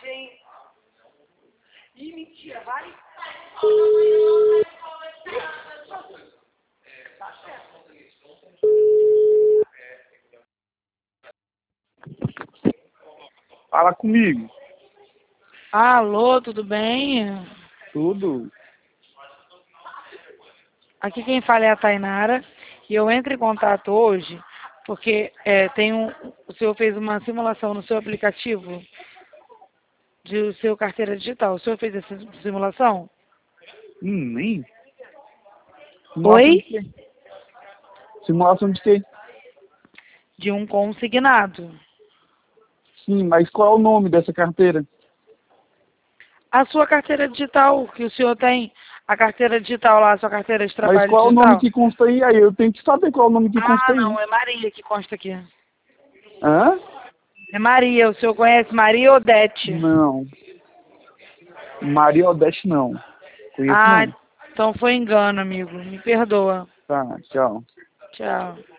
Ih, mentira, vai. Fala comigo. Alô, tudo bem? Tudo. Aqui quem fala é a Tainara e eu entro em contato hoje porque o senhor fez uma simulação no seu aplicativo de seu carteira digital. O senhor fez essa simulação? Nem. Oi? Simulação de quê? De um consignado. Sim, mas qual é o nome dessa carteira? A sua carteira digital que o senhor tem, a carteira digital lá, a sua carteira de trabalho Mas qual é o digital. nome que consta aí? Aí eu tenho que saber qual é o nome que consta aí. Não, é Maria que consta aqui. Hã? É Maria, o senhor conhece Maria Odete? Não. Maria Odete não. Conheço não. Então foi engano, amigo. Me perdoa. Tá, tchau. Tchau.